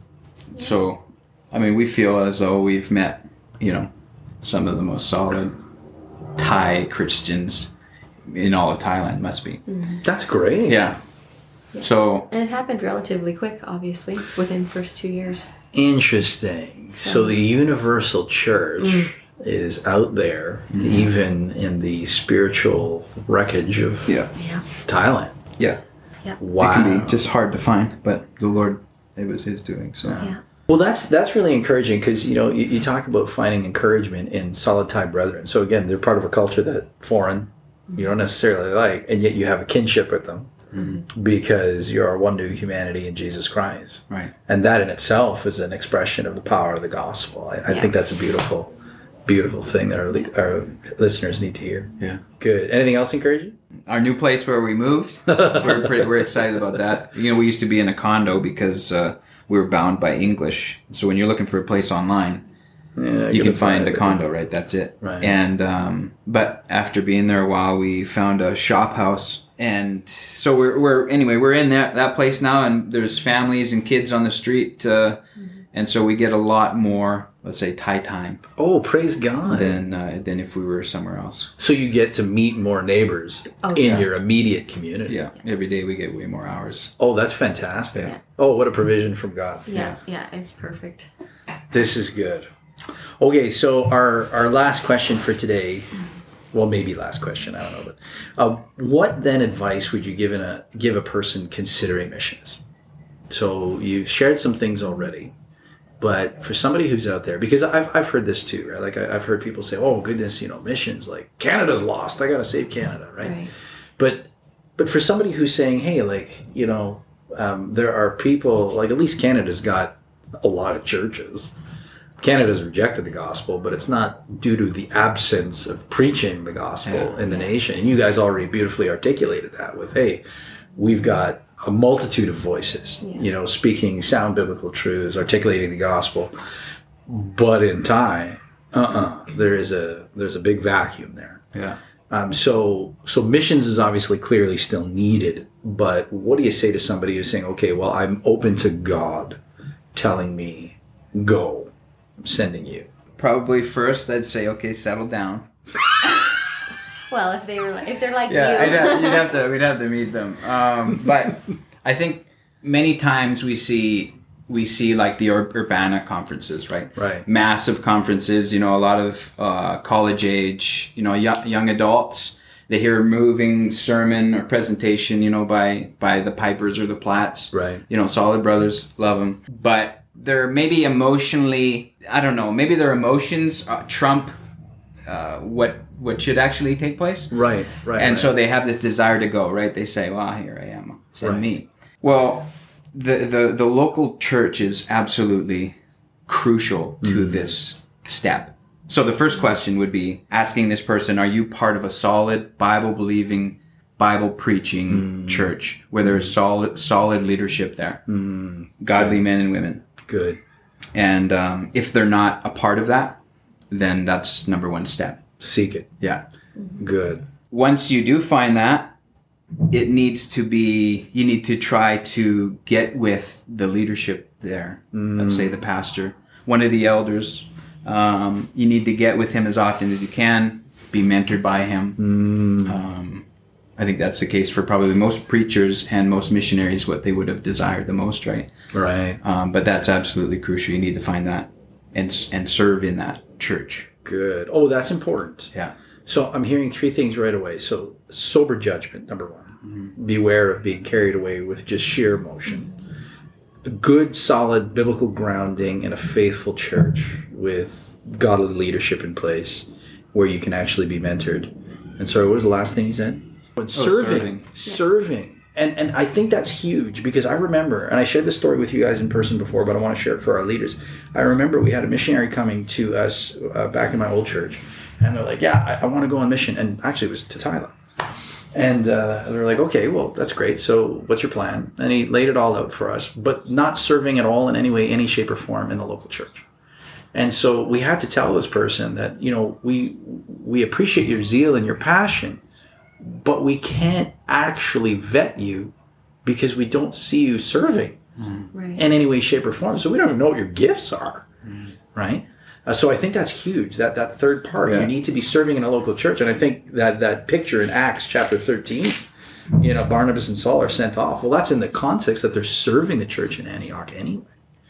So, I mean, we feel as though we've met, you know, some of the most solid Thai Christians in all of Thailand, must be. That's great. Yeah. Yeah. So, And it happened relatively quick, obviously, within the first two years. Interesting. So the universal church is out there, even in the spiritual wreckage of yeah. Yeah. Thailand. Yeah. Wow. It can be just hard to find, but the Lord, it was his doing, so. Yeah. Well, that's that's really encouraging because, you know, you, you talk about finding encouragement in solid Thai brethren. So, again, they're part of a culture that foreign, you don't necessarily like, and yet you have a kinship with them Mm-hmm. because you are one new humanity in Jesus Christ. Right. And that in itself is an expression of the power of the gospel. I, I Yeah. think that's a beautiful, beautiful thing that our, li- our listeners need to hear. Yeah. Good. Anything else encouraging? Our new place where we moved, we're pretty, we're excited about that. You know, we used to be in a condo because uh, we were bound by English. So when you're looking for a place online, Yeah, you gonna can find a it. condo, right? That's it. Right. And um, but after being there a while, we found a shop house, and so we're we're anyway we're in that that place now, and there's families and kids on the street, uh, and so we get a lot more let's say, tie time Oh, praise God. than uh, than if we were somewhere else. So you get to meet more neighbors Oh, in yeah. your immediate community. Yeah, every day we get way more hours. Oh, that's fantastic. Yeah. Oh, what a provision from God. Yeah, yeah, it's perfect. This is good. Okay, so our, our last question for today, well, maybe last question, I don't know, but uh, what then advice would you give in a give a person considering missions? So you've shared some things already, but for somebody who's out there, because I've I've heard this too, right? Like I, I've heard people say, "Oh goodness, you know, missions, like Canada's lost. I got to save Canada," right? Right. But but for somebody who's saying, "Hey, like you know, um, there are people like at least Canada's got a lot of churches." Canada's rejected the gospel, but it's not due to the absence of preaching the gospel Yeah. in the nation. And you guys already beautifully articulated that with, hey, we've got a multitude of voices, Yeah. you know, speaking sound biblical truths, articulating the gospel. But in Thai, uh-uh, there is a there's a big vacuum there. Yeah. Um, so so missions is obviously clearly still needed. But what do you say to somebody who's saying, okay, well, I'm open to God telling me, go. I'm sending you. Probably first I'd say, okay, settle down. Well, if they were, like, if they're like Yeah, you, I'd have, you'd have to, we'd have to meet them. Um, but I think many times we see, we see like the Ur- Urbana conferences, right? Right. Massive conferences, you know, a lot of uh, college age, you know, young, young adults. They hear a moving sermon or presentation, you know, by, by the Pipers or the Platts. Right. You know, solid brothers, love them. But they're maybe emotionally, I don't know, maybe their emotions uh, trump uh, what what should actually take place. Right, right. And right. so they have this desire to go, right? They say, well, here I am, send Right. me. Well, the, the, the local church is absolutely crucial to Mm. this step. So the first question would be asking this person, are you part of a solid Bible-believing, Bible-preaching Mm. church where there is solid, solid leadership there? Mm. Godly men and women. Good. And um, if they're not a part of that, then that's number one step. Seek it. Yeah. Good. Once you do find that, it needs to be, you need to try to get with the leadership there. Let's say the pastor, one of the elders. Um, you need to get with him as often as you can, be mentored by him. Mm. Um, I think that's the case for probably most preachers and most missionaries, what they would have desired the most, right? Right. Um, but that's absolutely crucial. You need to find that and and serve in that church. Good. Oh, that's important. Yeah. So I'm hearing three things right away. So sober judgment, number one. Mm-hmm. Beware of being carried away with just sheer emotion. A good, solid biblical grounding in a faithful church with godly leadership in place where you can actually be mentored. And sorry, what was the last thing you said? When serving. serving. Serving. And and I think that's huge because I remember, and I shared this story with you guys in person before, but I want to share it for our leaders. I remember we had a missionary coming to us uh, back in my old church, and they're like, yeah, I, I want to go on mission. And actually it was to Thailand. And uh, they were like, okay, well, that's great. So what's your plan? And he laid it all out for us, but not serving at all in any way, any shape or form in the local church. And so we had to tell this person that, you know, we we appreciate your zeal and your passion, but we can't actually vet you because we don't see you serving right. in any way, shape, or form. So we don't even know what your gifts are, right? Uh, so I think that's huge, that that third part. Yeah. You need to be serving in a local church. And I think that that picture in Acts chapter thirteen, you know, Barnabas and Saul are sent off. Well, that's in the context that they're serving the church in Antioch anyway.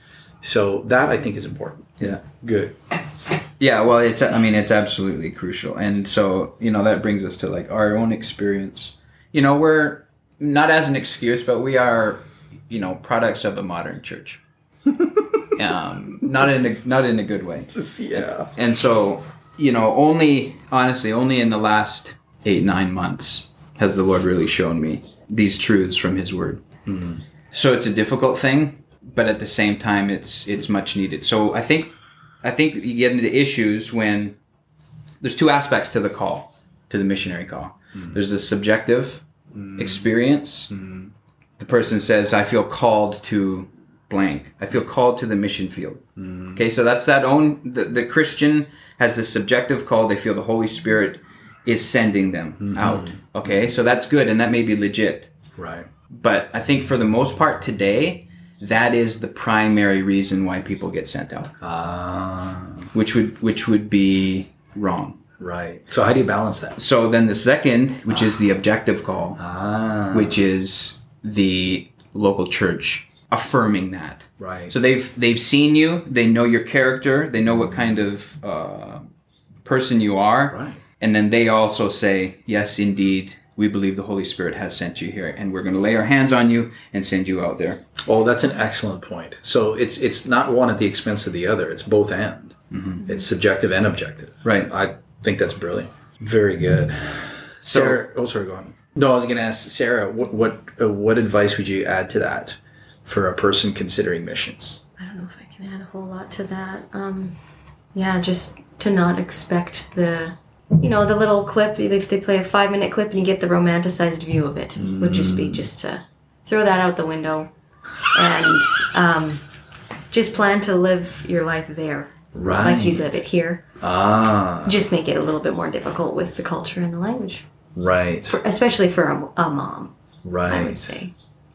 So that I think is important. Yeah. Good. Yeah, well, it's, I mean, it's absolutely crucial. And so, you know, that brings us to like our own experience. You know, we're not as an excuse, but we are, you know, products of a modern church. um, not in a, not in a good way. Yeah. And so, you know, only, honestly, only in the last eight, nine months has the Lord really shown me these truths from his word. Mm. So it's a difficult thing, but at the same time, it's, it's much needed. So I think, I think you get into issues when there's two aspects to the call, to the missionary call. Mm. There's the subjective mm. experience. Mm. The person says, I feel called to blank. I feel called to the mission field. Mm. Okay, so that's that own, the, the Christian has this subjective call. They feel the Holy Spirit is sending them mm-hmm. out. Okay, so that's good, and that may be legit. Right. But I think for the most part today, that is the primary reason why people get sent out. Ah, which would which would be wrong. right. So how do you balance that? So then the second, which is the objective call, Ah, which is the local church affirming that. right. So they've they've seen you, they know your character, they know what kind of uh, person you are, Right. and then they also say, yes, indeed, we believe the Holy Spirit has sent you here, and we're going to lay our hands on you and send you out there. Oh, that's an excellent point. So it's it's not one at the expense of the other. It's both and. Mm-hmm. It's subjective and objective. Right. I think that's brilliant. Very good. Sarah, oh, sorry, go on. No, I was going to ask Sarah, what what uh, what advice would you add to that for a person considering missions? I don't know if I can add a whole lot to that. Um, yeah, just to not expect the, you know, the little clip. If they play a five minute clip and you get the romanticized view of it, mm. would just be just to throw that out the window and um, just plan to live your life there. Right. Like you live it here. Ah. Just make it a little bit more difficult with the culture and the language. Right. For, especially for a, a mom. Right. I would say.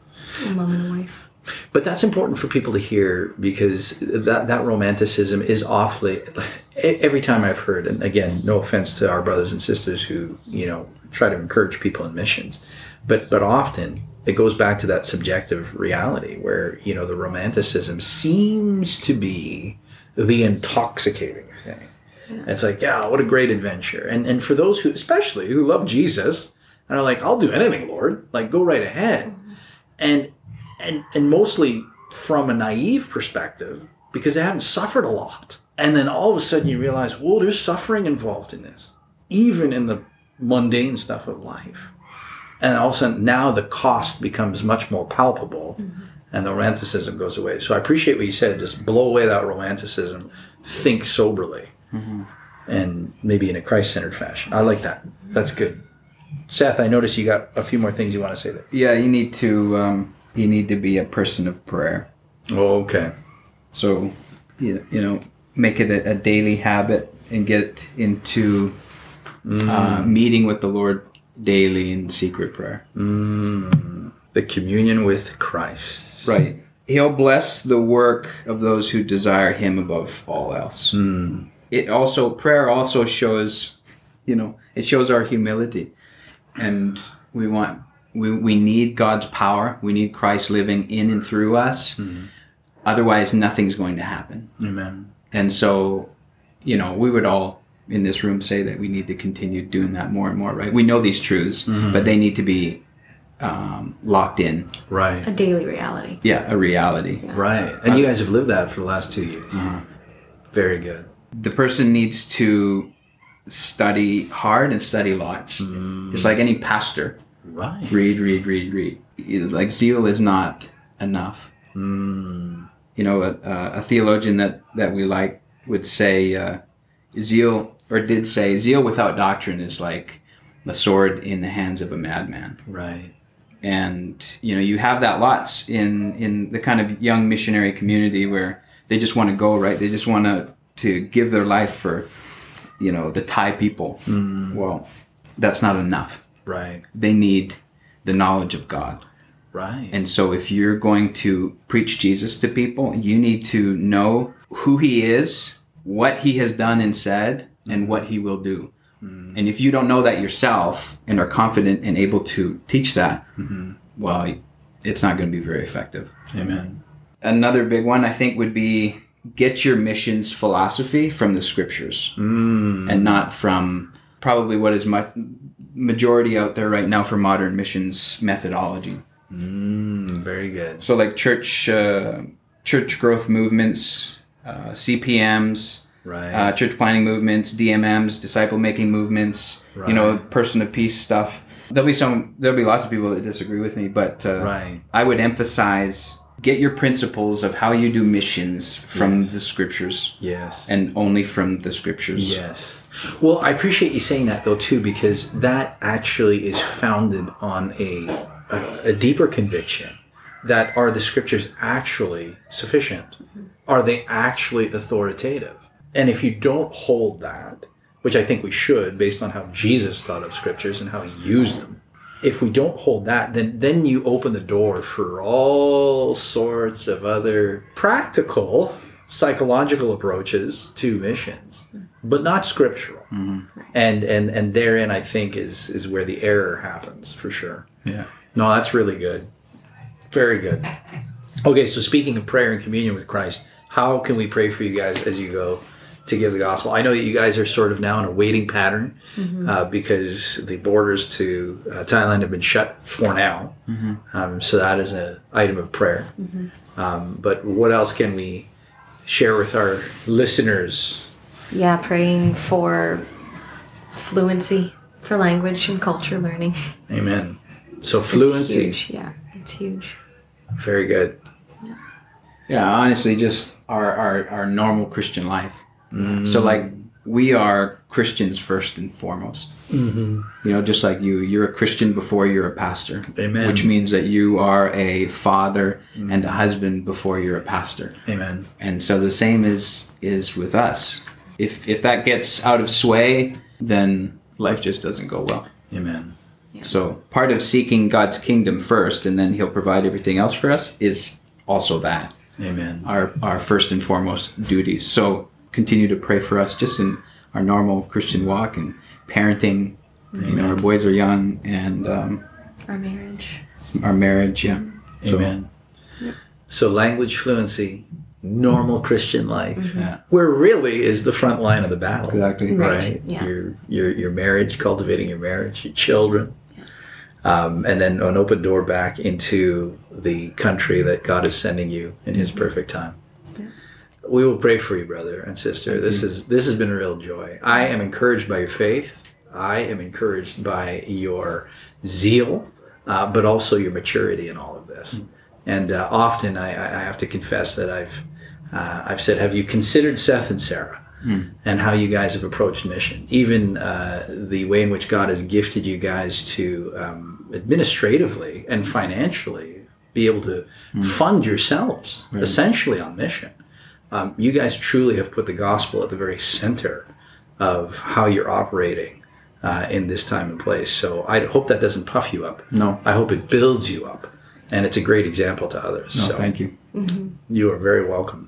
A mom and a wife. But that's important for people to hear because that, that romanticism is awfully, every time I've heard, and again, no offense to our brothers and sisters who, you know, try to encourage people in missions, but but often it goes back to that subjective reality where, you know, the romanticism seems to be the intoxicating thing. Yeah. It's like, yeah, what a great adventure. And and for those who, especially who love Jesus and are like, I'll do anything, Lord, like go right ahead. Mm-hmm. And And and mostly from a naive perspective, because they haven't suffered a lot. And then all of a sudden you realize, whoa, there's suffering involved in this, even in the mundane stuff of life. And all of a sudden now the cost becomes much more palpable, mm-hmm. and the romanticism goes away. So I appreciate what you said, just blow away that romanticism, think soberly, mm-hmm. and maybe in a Christ-centered fashion. I like that. That's good. Seth, I noticed you got a few more things you want to say there. Yeah, you need to... Um You need to be a person of prayer. Oh, okay. So, you you know, make it a, a daily habit and get into mm. uh, meeting with the Lord daily in secret prayer. Mm. The communion with Christ. Right. He'll bless the work of those who desire Him above all else. Mm. It also, prayer also shows, you know, it shows our humility. And we want... We we need God's power. We need Christ living in and through us. Mm-hmm. Otherwise, nothing's going to happen. Amen. And so, you know, we would all in this room say that we need to continue doing that more and more, right? We know these truths, mm-hmm. but they need to be um, locked in. Right. A daily reality. Yeah, a reality. Yeah. Right. And you guys have lived that for the last two years. Uh-huh. Very good. The person needs to study hard and study lots. Mm. Just like any pastor. Right. Read, read, read, read. Like zeal is not enough. Mm. You know, a, a theologian that, that we like would say, uh, zeal, or did say, zeal without doctrine is like a sword in the hands of a madman. Right. And, you know, you have that lots in, in the kind of young missionary community where they just want to go, right? They just want to, to give their life for, you know, the Thai people. Mm. Well, that's not enough. Right. They need the knowledge of God. Right. And so if you're going to preach Jesus to people, you need to know who He is, what He has done and said, and what He will do. Mm-hmm. And if you don't know that yourself and are confident and able to teach that, mm-hmm. well, it's not going to be very effective. Amen. Another big one, I think, would be get your missions philosophy from the scriptures mm. and not from probably what is much... majority out there right now for modern missions methodology. Mm, very good. So like church uh, church growth movements, uh, C P Ms, right. uh, church planting movements, D M Ms, disciple making movements, right. you know, person of peace stuff. There'll be some, there'll be lots of people that disagree with me, but uh, right. I would emphasize get your principles of how you do missions from yes. the scriptures. Yes. And only from the scriptures. Yes. Well, I appreciate you saying that, though, too, because that actually is founded on a, a, a deeper conviction that are the scriptures actually sufficient? Mm-hmm. Are they actually authoritative? And if you don't hold that, which I think we should, based on how Jesus thought of scriptures and how He used them, if we don't hold that, then then you open the door for all sorts of other practical psychological approaches to missions, but not scriptural. Mm-hmm. And and and therein, I think, is is where the error happens for sure. Yeah. No, that's really good. Very good. Okay, so speaking of prayer and communion with Christ, how can we pray for you guys as you go to give the gospel? I know that you guys are sort of now in a waiting pattern mm-hmm. uh, because the borders to uh, Thailand have been shut for now. Mm-hmm. Um, so that is an item of prayer. Mm-hmm. Um, but what else can we share with our listeners? Yeah, praying for fluency, for language and culture learning. Amen. So fluency. It's huge. Yeah, it's huge. Very good. Yeah, yeah honestly, just our, our, our normal Christian life. Mm. So like we are Christians first and foremost. Mm-hmm. You know, just like you, you're a Christian before you're a pastor. Amen. Which means that you are a father mm. and a husband before you're a pastor. Amen. And so the same is is with us. If if that gets out of sway, then life just doesn't go well. Amen. Yeah. So part of seeking God's kingdom first, and then He'll provide everything else for us, is also that. Amen. Our our first and foremost duties. So continue to pray for us just in our normal Christian walk and parenting. Amen. You know, our boys are young, and um, our marriage. Our marriage, yeah. Amen. So, yep. So language fluency, normal Christian life, mm-hmm. yeah. where really is the front line of the battle. Exactly. Right. right. Yeah. Your your your marriage, cultivating your marriage, your children. Yeah. Um, and then an open door back into the country that God is sending you in His perfect time. Yeah. We will pray for you, brother and sister. Thank this you. is this has been a real joy. I am encouraged by your faith. I am encouraged by your zeal, uh, but also your maturity in all of this. Mm. And uh, often I, I have to confess that I've uh, I've said, have you considered Seth and Sarah mm. and how you guys have approached mission? Even uh, the way in which God has gifted you guys to um, administratively and financially be able to mm. fund yourselves, right. essentially on mission. Um, you guys truly have put the gospel at the very center of how you're operating uh, in this time and place. So I hope that doesn't puff you up. No. I hope it builds you up. And it's a great example to others. No, so thank you. Mm-hmm. You are very welcome.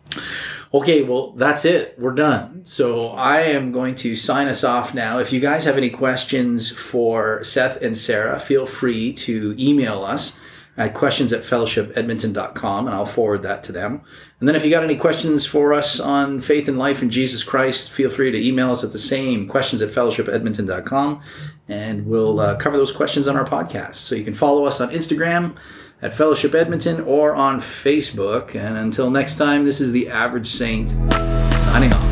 Okay, well, that's it. We're done. So I am going to sign us off now. If you guys have any questions for Seth and Sarah, feel free to email us at questions at fellowship edmonton dot com, and I'll forward that to them. And then if you got any questions for us on faith and life in Jesus Christ, feel free to email us at the same, questions at fellowship edmonton dot com, and we'll uh, cover those questions on our podcast. So you can follow us on Instagram at Fellowship Edmonton or on Facebook. And until next time, this is the Average Saint signing off.